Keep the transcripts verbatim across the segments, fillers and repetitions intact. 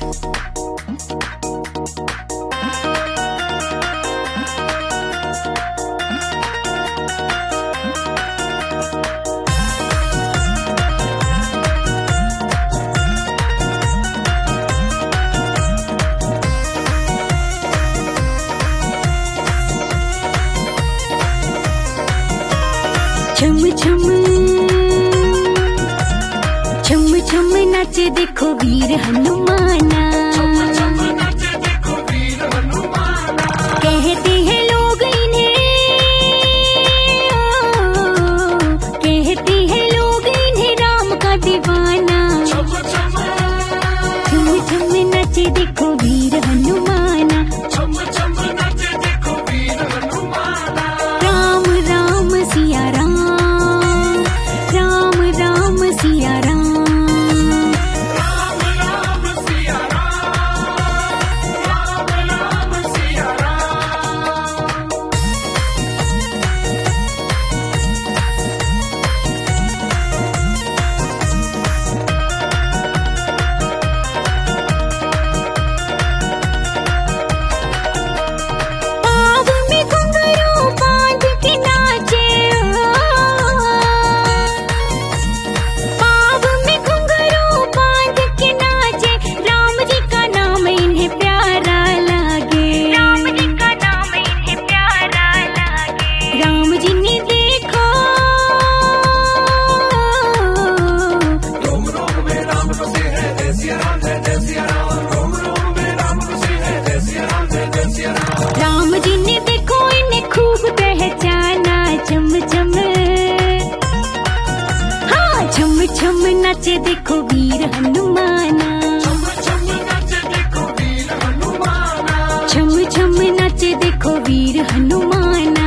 छम छम छम छम नाचे देखो वीर हनुमाना, कहते हैं लोग इन्हें, कहते हैं लोग इन्हें राम का दीवाना। छम छम नाचे देखो वीर हनुमाना, राम राम सिया राम, राम राम सिया राम, राम जी ने देखो इन्हें खूब पहचाना। छम छम हाँ छम छम नाचे देखो वीर हनुमाना, छम छम नाचे देखो वीर हनुमाना।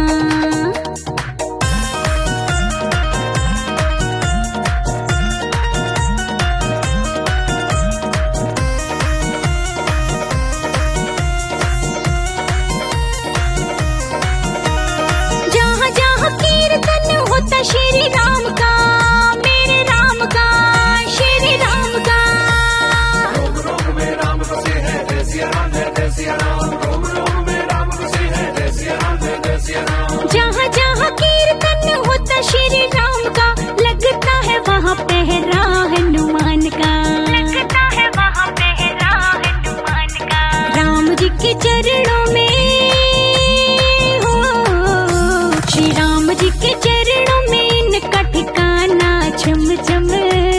श्री राम का, मेरे राम का, श्री राम का, रोम रोम में राम बसे हैं, जय सिया राम, जय जय सिया राम, रोम रोम में राम बसे हैं, जय सिया राम, जय जय सिया राम। जहाँ जहाँ कीर्तन होता श्री राम का, लगता है वहाँ पहरा हनुमान का, लगता है वहाँ पहरा हनुमान का। राम जी के चरणों में हो, श्री राम जी के चरणों में का ठिकाना। छम छम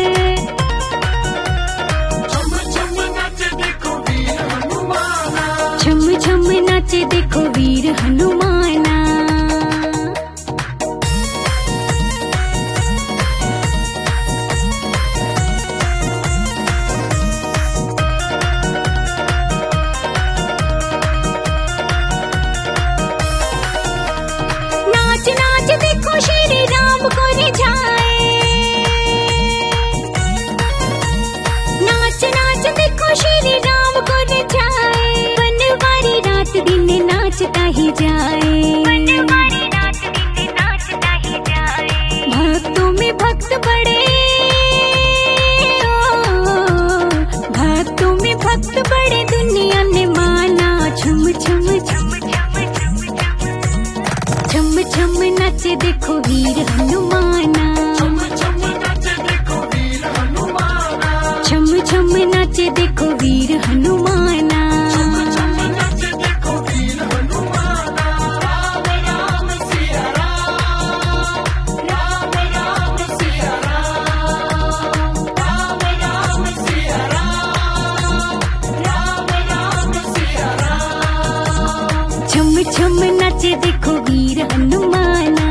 छम छम नाचे देखो वीर हनुमाना, छम छम नाचे देखो वीर हनुमाना। नाच नाच देखो श्री राम को रिझाए, नाच नाच देखो श्री राम को रिझाए। बनवारी रात दिन नाचता ही जाए, बनवारी रात दिन नाचता ही जाए। भक्तों में भक्त बड़े, भक्तों में भक्त बड़े दुनिया ने माना। छम छम छम छम छम नाचे देखो वीर हनुमाना, छम छम नाचे देखो वीर हनुमाना, छम छम नाचे देखो वीर हनुमाना, छम छम नाचे देखो वीर हनुमाना। राम राम सिया राम, राम राम सिया राम, राम राम सिया राम, राम राम सिया राम। छम छम नाचे देखो वीर हनुमाना।